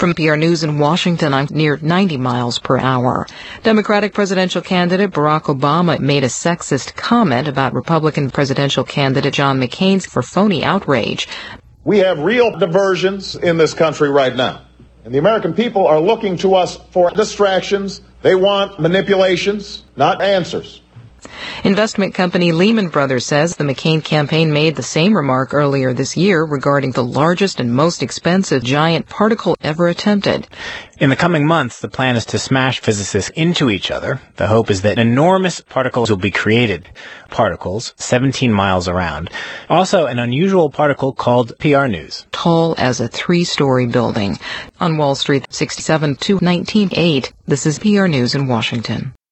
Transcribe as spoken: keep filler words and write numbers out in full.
From P R News in Washington, I'm near ninety miles per hour. Democratic presidential candidate Barack Obama made a sexist comment about Republican presidential candidate John McCain's for phony outrage. We have real diversions in this country right now, and the American people are looking to us for distractions. They want manipulations, not answers. Investment company Lehman Brothers says the McCain campaign made the same remark earlier this year regarding the largest and most expensive giant particle ever attempted. In the coming months, the plan is to smash physicists into each other. The hope is that enormous particles will be created. Particles, seventeen miles around. Also, an unusual particle called P R News. Tall as a three-story building. On Wall Street, sixty-seven to nineteen eight, this is P R News in Washington.